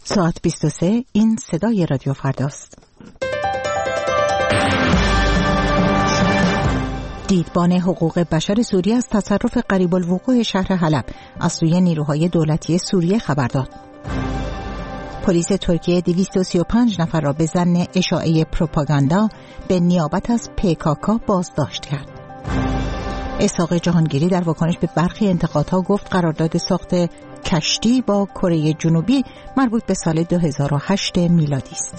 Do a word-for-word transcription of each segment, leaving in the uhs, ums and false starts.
ساعت بیست و سه، این صدای رادیو فرداست. دیدبان حقوق بشر سوریه از تصرف قریب الوقوع شهر حلب از سوی نیروهای دولتی سوریه خبر داد. پلیس ترکیه دویست و سی و پنج نفر را به ظن اشاعه پروپاگاندا به نیابت از پیکاکا بازداشت کرد. اسحاق جهانگیری در واکنش به برخی انتقادها گفت قرارداد ساخت کشتی با کره جنوبی مربوط به سال دو هزار و هشت میلادی است.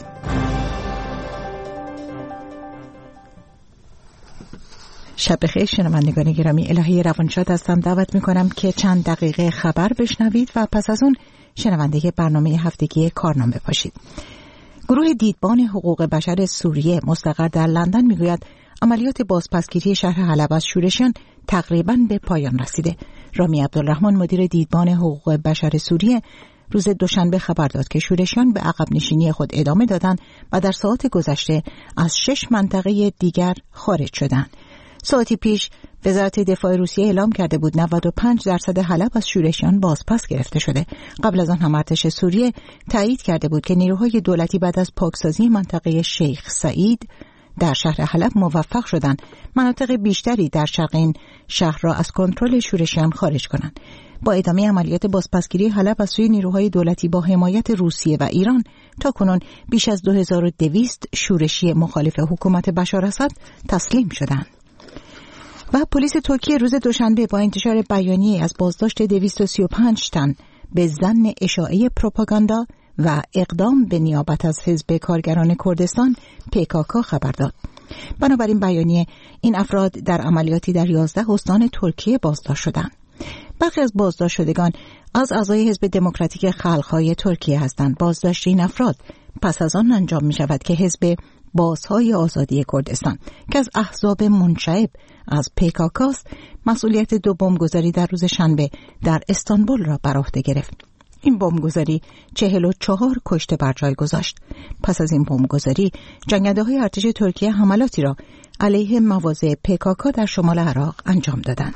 شب بخیر شنوندگان گرامی، الهی روانشاد هستم. دعوت میکنم که چند دقیقه خبر بشنوید و پس از اون شنونده برنامه هفتگی کارنامه باشید. گروه دیدبان حقوق بشر سوریه مستقر در لندن میگوید عملیات بازپسگیری شهر حلب از شورشیان تقریباً به پایان رسیده. رامی عبدالرحمن مدیر دیدبان حقوق بشر سوریه روز دوشنبه خبر داد که شورشیان به عقب نشینی خود ادامه دادند و در ساعات گذشته از شش منطقه دیگر خارج شدند. ساعتی پیش وزارت دفاع روسیه اعلام کرده بود نود و پنج درصد حلب از شورشیان بازپس گرفته شده. قبل از آن هم ارتش سوریه تایید کرده بود که نیروهای دولتی بعد از پاکسازی منطقه شیخ سعید در شهر حلب موفق شدند مناطق بیشتری در شرق این شهر را از کنترل شورشیان خارج کنند. با ادامه عملیات بازپسگیری حلب از سوی نیروهای دولتی با حمایت روسیه و ایران تاکنون بیش از دو هزار و دویست شورشی مخالف حکومت بشار اسد تسلیم شدند. و پلیس ترکیه روز دوشنبه با انتشار بیانیه از بازداشت دویست و سی و پنج تن به ظن اشاعه پروپاگاندا و اقدام به نیابت از حزب کارگران کردستان پیکاکا خبر داد. بنابراین بیانیه این افراد در عملیاتی در یازده استان ترکیه بازداشت شدند. برخی از بازداشت شدگان از اعضای حزب دموکراتیک خلق‌های ترکیه هستند. بازداشت این افراد پس از آن انجام می شود که حزب بازهای آزادی کردستان که از احزاب منشعب از پیکاکاس مسئولیت دو بمبگذاری در روز شنبه در استانبول را بر عهده گرفت. این بمبگذاری چهل و چهار کشته بر جای گذاشت. پس از این بمبگذاری جنگنده‌های ارتش ترکیه حملاتی را علیه مواضع پیکاکا در شمال عراق انجام دادند.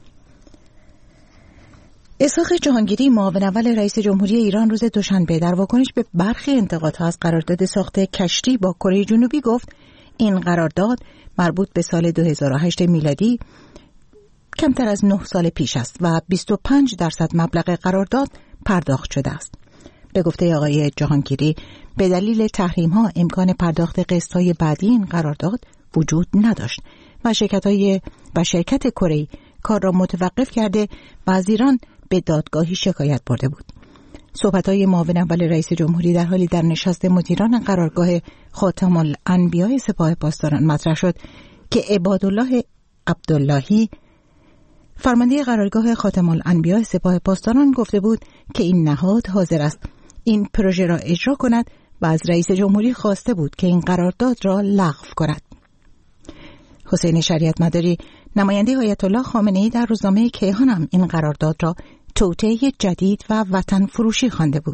اسحاق جهانگیری معاون اول رئیس جمهوری ایران روز دوشنبه در واکنش به برخی انتقادها از قرارداد ساخت کشتی با کره جنوبی گفت این قرارداد مربوط به سال دو هزار و هشت میلادی کمتر از نه سال پیش است و بیست و پنج درصد مبلغ قرارداد پرداخت شده است. به گفته آقای جهانگیری به دلیل تحریم‌ها امکان پرداخت قسط‌های بعدی این قرارداد وجود نداشت و شرکت‌های و شرکت کره کار را متوقف کرده و از ایران به دادگاهی شکایت برده بود. صحبت‌های معاون اول رئیس جمهوری در حالی در نشست مدیران قرارگاه خاتم الانبیاء سپاه پاسداران مطرح شد که عبادالله عبداللهی فرمانده قرارگاه خاتم الانبیاء سپاه پاسداران گفته بود که این نهاد حاضر است این پروژه را اجرا کند و از رئیس جمهوری خواسته بود که این قرارداد را لغو کند. حسین شریعت مداری نماینده آیت الله خامنه‌ای در روزنامه کیهان هم این قرارداد را توطئه جدید و وطن فروشی خوانده بود.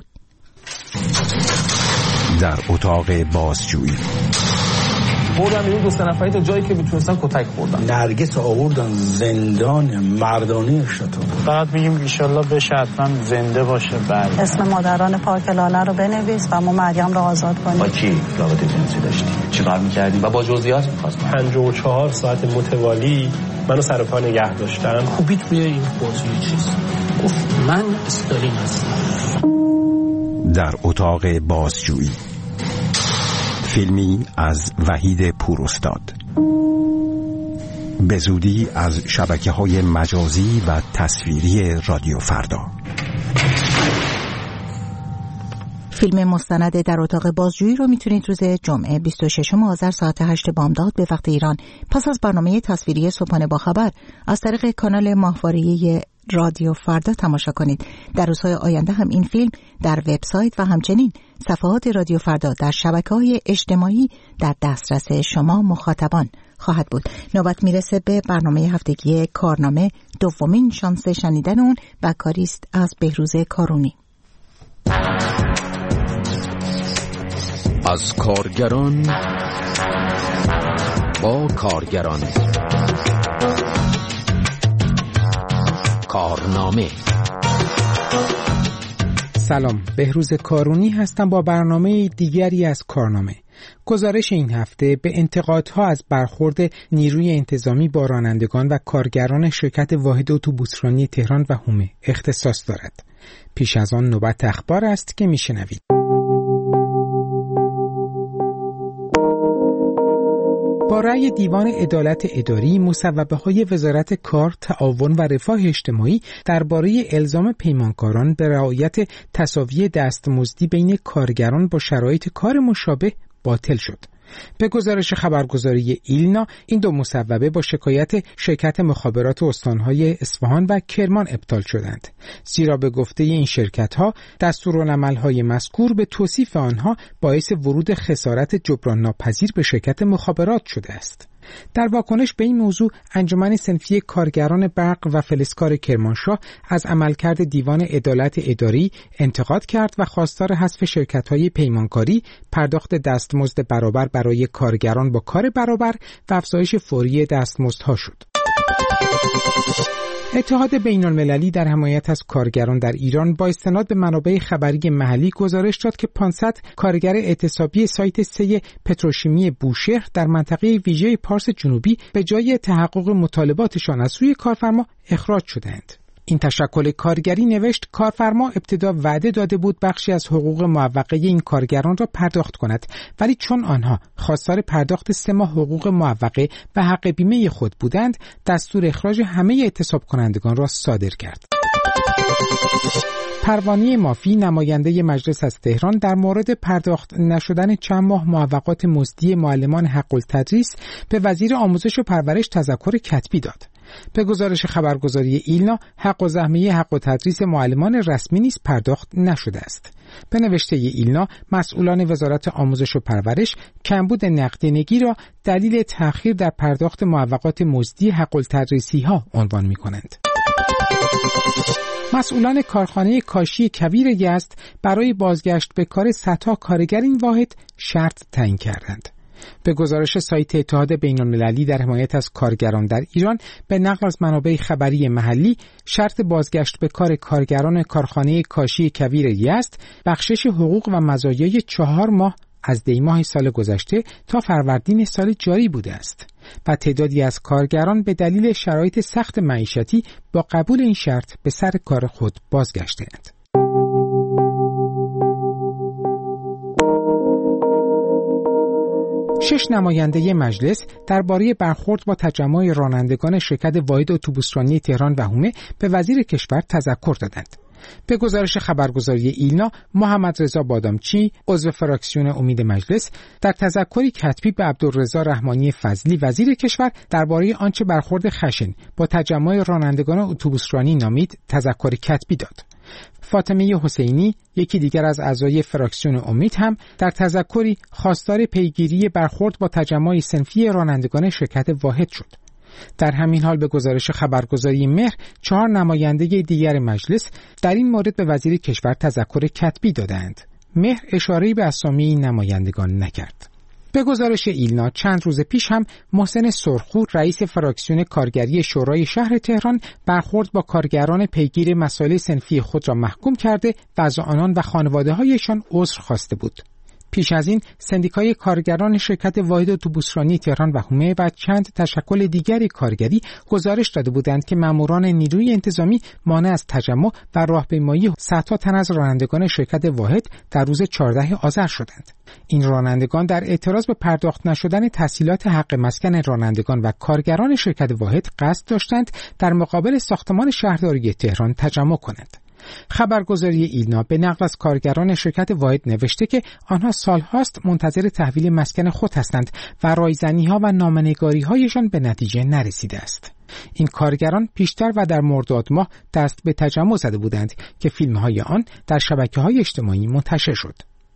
در اتاق بازجویی بردن این دو سه نفری تا جایی که میتونستن کتک خوردن. نرگس آوردن زندان مردانه شاتو. فقط میگیم ان شاءالله بشه حتما زنده باشه. بعد اسم مادران پاک لاله رو بنویس و ما مریم رو آزاد کنیم. با کی رابطه جنسی داشتی؟ چیکار می‌کردی؟ و با جزئیات می‌خواستم. پنجاه و چهار ساعت متوالی منو سر پا نگه داشتن. خوبی توی این بازی چیز گفت من استالین هستم. در اتاق بازجویی فیلمی از وحید پوراستاد به زودی از شبکه‌های مجازی و تصویری رادیو فردا. فیلم مستند در اتاق بازجویی رو میتونید روز جمعه بیست و ششم آذر ساعت هشت بامداد به وقت ایران پس از برنامه تصویری صبحانه با خبر از طریق کانال ماهواره‌ای رادیو فردا تماشا کنید. در روزهای آینده هم این فیلم در وبسایت و همچنین صفحات رادیو فردا در شبکه‌های اجتماعی در دسترس شما مخاطبان خواهد بود. نوبت میرسه به برنامه هفتگی کارنامه، دومین شانس شنیدن اون و کاریست از بهروز کارونی. از کارگران با کارگران، کارنامه. سلام، بهروز کارونی هستم با برنامه دیگری از کارنامه. گزارش این هفته به انتقادها از برخورد نیروی انتظامی با رانندگان و کارگران شرکت واحد اتوبوسرانی تهران و حومه اختصاص دارد. پیش از آن نوبت اخبار است که میشنوید. با رأی دیوان عدالت اداری، مصوبه‌های وزارت کار، تعاون و رفاه اجتماعی درباره الزام پیمانکاران به رعایت تساوی دستمزدی بین کارگران با شرایط کار مشابه باطل شد. به گزارش خبرگزاری ایلنا، این دو مصوبه با شکایت شرکت مخابرات استانهای اصفهان و کرمان ابطال شدند، زیرا به گفته این شرکت‌ها دستورالعمل‌های مذکور به توصیف آنها باعث ورود خسارت جبران ناپذیر به شرکت مخابرات شده است. در واکنش به این موضوع، انجمن صنفی کارگران برق و فلزکار کرمانشاه از عملکرد دیوان عدالت اداری انتقاد کرد و خواستار حذف شرکت‌های پیمانکاری، پرداخت دستمزد برابر برای کارگران با کار برابر و افزایش فوری دستمزدها شد. اتحاد بین‌المللی در حمایت از کارگران در ایران با استناد به منابع خبری محلی گزارش داد که پانصد کارگر اعتصابی سایت سه پتروشیمی بوشهر در منطقه ویژه پارس جنوبی به جای تحقق مطالباتشان از سوی کارفرما اخراج شدند. این تشکل کارگری نوشت کارفرما ابتدا وعده داده بود بخشی از حقوق معوقه این کارگران را پرداخت کند، ولی چون آنها خواستار پرداخت سه ماه حقوق معوقه و حق بیمه خود بودند، دستور اخراج همه اعتصاب کنندگان را صادر کرد. پروانه مافی، نماینده مجلس از تهران، در مورد پرداخت نشدن چند ماه معوقات مزدی معلمان حق التدریس به وزیر آموزش و پرورش تذکر کتبی داد. به گزارش خبرگزاری ایلنا، حق و زحمه حق و تدریس معلمان رسمی نیز پرداخت نشده است. به نوشته ایلنا، مسئولان وزارت آموزش و پرورش کمبود نقدینگی را دلیل تأخیر در پرداخت معوقات مزدی حق التدریسی ها عنوان می کنند. مسئولان کارخانه کاشی کویر یزد برای بازگشت به کار صدها کارگر این واحد شرط تعیین کردند. به گزارش سایت اتحاد بین‌المللی در حمایت از کارگران در ایران، به نقل از منابع خبری محلی، شرط بازگشت به کار کارگران کارخانه کاشی کویر یزد بخشش حقوق و مزایای چهار ماه از دی ماه سال گذشته تا فروردین سال جاری بوده است و تعدادی از کارگران به دلیل شرایط سخت معیشتی با قبول این شرط به سر کار خود بازگشته‌اند. شش نماینده مجلس درباره برخورد با تجمع رانندگان شرکت واحد اتوبوسرانی تهران و حومه به وزیر کشور تذکر دادند. به گزارش خبرگزاری ایلنا، محمد رضا بادامچی، عضو فراکسیون امید مجلس، در تذکری کتبی به عبدالرضا رحمانی فضلی وزیر کشور درباره آنچه برخورد خشن با تجمع رانندگان اتوبوسرانی نامید تذکر کتبی داد. فاطمه حسینی، یکی دیگر از اعضای فراکسیون امید، هم در تذکری خواستار پیگیری برخورد با تجمع صنفی رانندگان شرکت واحد شد. در همین حال به گزارش خبرگزاری مهر، چهار نماینده دیگر مجلس در این مورد به وزیر کشور تذکر کتبی دادند. مهر اشاره‌ای به اسامی این نمایندگان نکرد. به گزارش ایلنا، چند روز پیش هم محسن سرخو، رئیس فراکسیون کارگری شورای شهر تهران، برخورد با کارگران پیگیر مسائل صنفی خود را محکوم کرده و از آنان و خانواده‌هایشان عذر خواسته بود. پیش از این سندیکای کارگران شرکت واحد اتوبوسرانی تهران و حومه و چند تشکل دیگری کارگری گزارش داده بودند که ماموران نیروی انتظامی مانع از تجمع و راهپیمایی صدها تن از رانندگان شرکت واحد در روز چهاردهم آذر شدند. این رانندگان در اعتراض به پرداخت نشدن تسهیلات حق مسکن رانندگان و کارگران شرکت واحد قصد داشتند در مقابل ساختمان شهرداری تهران تجمع کنند. خبرگزاری ایلنا به نقل از کارگران شرکت واحد نوشته که آنها سالهاست منتظر تحویل مسکن خود هستند و رایزنی‌ها و نامنگاری‌هایشان به نتیجه نرسیده است. این کارگران پیشتر و در مرداد ماه دست به تجمع زده بودند که فیلم‌های آن در شبکه‌های اجتماعی منتشر شد.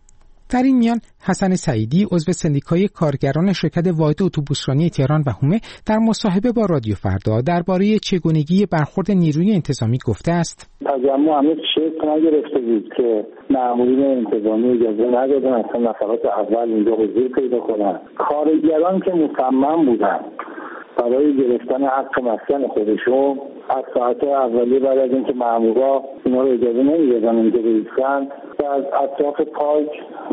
در این میان حسن سعیدی، عضو سندیکای کارگران شرکت واحد اتوبوسرانی تهران و حومه، در مصاحبه با رادیو فردا درباره چگونگی برخورد نیروی انتظامی گفته است: تجمع هنوز شکل نگرفته بود که مامورین انتظامی اجازه ندادن اصلا نفرات اول اینجا حضور پیدا کنن. کارگران که مصمم بودن برای گرفتن حق مسکن خودشون از ساعت اولیه بعد از اینکه مامورا اینا رو اجازه نمیدادن اینجا بایستن و از اطراف پارک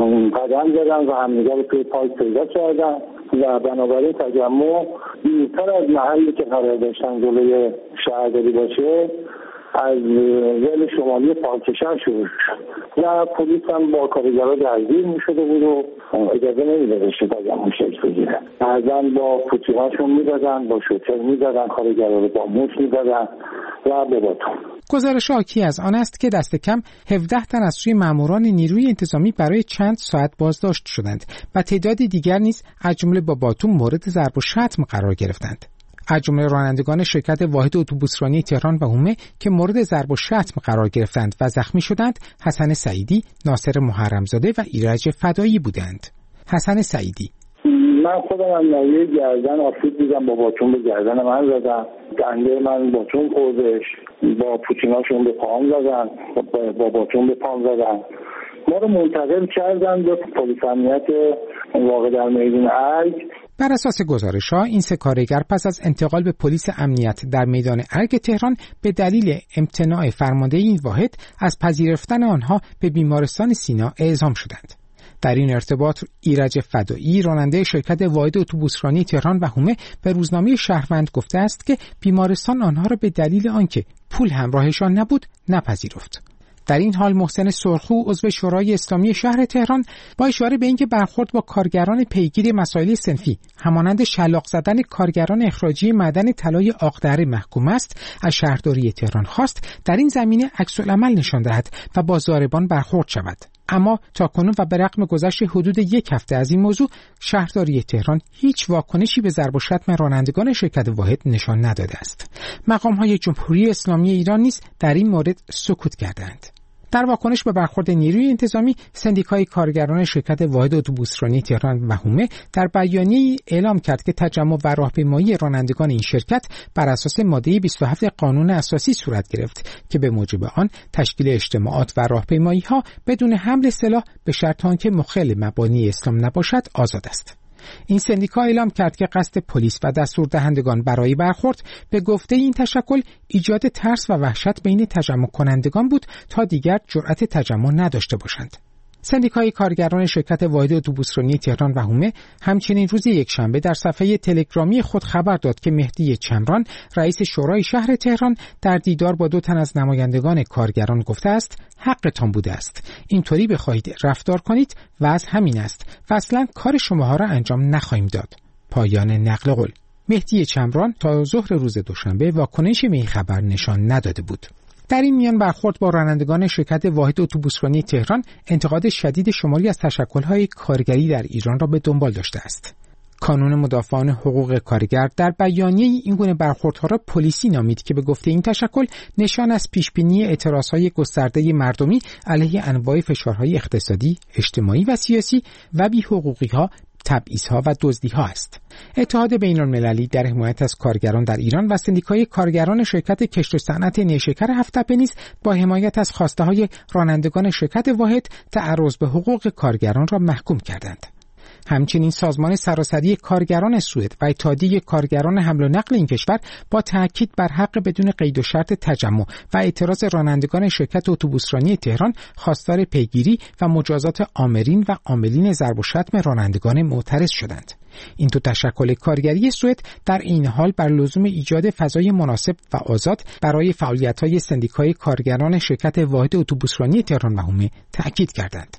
قدم زدن و همدیگه رو توی پارک پیدا کردن و بنابراین تجمع دورتر از محلی که قرار داشتن جلوی شهرداری باشه از ول شمالی پارک شهر شروع شد و پلیس هم با کارگرها درگیر میشده بود و اجازه نمیدادش تجمع شکل بگیره. بعضا با پوتی‌هاشون میدادن، با شوتر میدادن، کارگرها رو با موش میدادن و به باتون. گزارش حاکی از آن است که دست کم هفده تن از سوی ماموران نیروی انتظامی برای چند ساعت بازداشت شدند و تعدادی دیگر نیز از جمله با باتون مورد ضرب و شتم قرار گرفتند. از جمله رانندگان شرکت واحد اتوبوسرانی تهران و هومه که مورد ضرب و شتم قرار گرفتند و زخمی شدند حسن سعیدی، ناصر محرمزاده و ایرج فدایی بودند. حسن سعیدی: من خودم هم نویه گردن آسیب دیدم، با باتون به گردن من زدن، دنده من باتون خوردش، با پوتیناشون به پام زدن، با باتون به پام زدن. ما رو منتقل کردن به پلیس امنیت واقع در میدان ارگ. بر اساس گزارش‌ها این سه کارگر پس از انتقال به پلیس امنیت در میدان ارگ تهران به دلیل امتناع فرمانده این واحد از پذیرفتن آنها به بیمارستان سینا اعزام شدند. در این ارتباط ایرج فدایی راننده شرکت واحد اتوبوسرانی تهران و هومه به روزنامه شهروند گفته است که بیمارستان آنها را به دلیل آنکه پول همراهشان نبود نپذیرفت. در این حال محسن سرخو عضو شورای اسلامی شهر تهران با اشاره به اینکه برخورد با کارگران پیگیر مسائل صنفی همانند شلاق زدن کارگران اخراجی معدن طلای آقدره محکوم است، از شهرداری تهران خواست در این زمینه عکس‌العمل نشان دهد و با ضاربان برخورد شود. اما تاکنون و به رغم گذشت حدود یک هفته از این موضوع، شهرداری تهران هیچ واکنشی به ضرب و شتم رانندگان شرکت واحد نشان نداده است. مقام‌های جمهوری اسلامی ایران نیز در این مورد سکوت کردند. در واکنش به برخورد نیروی انتظامی، سندیکای کارگران شرکت واحد اتوبوسرانی تهران و هومه در بیانیه‌ای اعلام کرد که تجمع و راهپیمایی رانندگان این شرکت بر اساس ماده بیست و هفت قانون اساسی صورت گرفت که به موجب آن تشکیل اجتماعات و راهپیمایی‌ها بدون حمل سلاح به شرط آنکه مخل مبانی اسلام نباشد آزاد است. این سندیکا اعلام کرد که قصد پلیس و دستوردهندگان برای برخورد به گفته این تشکل ایجاد ترس و وحشت بین تجمع کنندگان بود تا دیگر جرأت تجمع نداشته باشند. سندیکای کارگران شرکت واحد اتوبوسرانی تهران و هومه همچنین روز یکشنبه در صفحه تلگرامی خود خبر داد که مهدی چمران رئیس شورای شهر تهران در دیدار با دو تن از نمایندگان کارگران گفته است حقتان بوده است، اینطوری بخواهید رفتار کنید و از همین است و اصلا کار شماها را انجام نخواهیم داد. پایان نقل قول. مهدی چمران تا ظهر روز دوشنبه واکنشی به این خبر نشان نداده بود. در این میان برخورد با رانندگان شرکت واحد اتوبوسرانی تهران انتقاد شدید شماری از تشکل‌های کارگری در ایران را به دنبال داشته است. کانون مدافعان حقوق کارگر در بیانیه این گونه برخوردها را پلیسی نامید که به گفته این تشکل نشان از پیشبینی اعتراضهای گسترده مردمی علیه انواع فشارهای اقتصادی، اجتماعی و سیاسی و بی‌حقوقی‌ها، تبعیض‌ها و دزدی‌ها است. اتحاد بین‌المللی در حمایت از کارگران در ایران و سندیکای کارگران شرکت کشت و صنعت نیشکر هفت‌تپه نیز با حمایت از خواسته‌های رانندگان شرکت واحد تعرض به حقوق کارگران را محکوم کردند. همچنین سازمان سراسری کارگران سوئد و اتحادیه کارگران حمل و نقل این کشور با تأکید بر حق بدون قید و شرط تجمع و اعتراض رانندگان شرکت اتوبوسرانی تهران خواستار پیگیری و مجازات آمرین و عاملین ضرب و شتم رانندگان معترض شدند. این دو تشکل کارگری سوئد در این حال بر لزوم ایجاد فضای مناسب و آزاد برای فعالیت‌های سندیکای کارگران شرکت واحد اتوبوسرانی تهران و هومه تأکید کردند.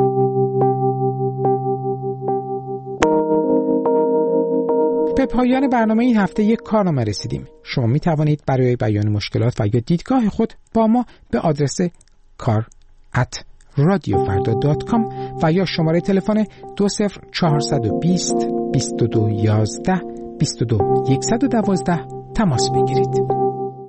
به پایان برنامه این هفته یک کارنامه رسیدیم. شما می توانید برای بیان مشکلات و یا دیدگاه خود با ما به آدرس کار ات رادیو فردا دات کام و یا شماره تلفن دو صفر چهارصد و بیست بیست و دو یازده بیست و دو صد و دوازده تماس بگیرید.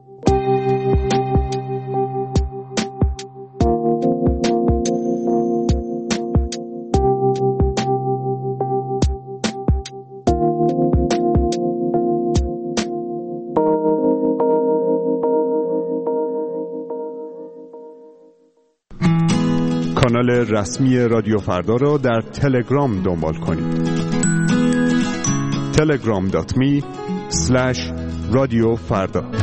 کانال رسمی رادیو فردا را در تلگرام دنبال کنید. تلگرام دات می اسلش رادیو فردا.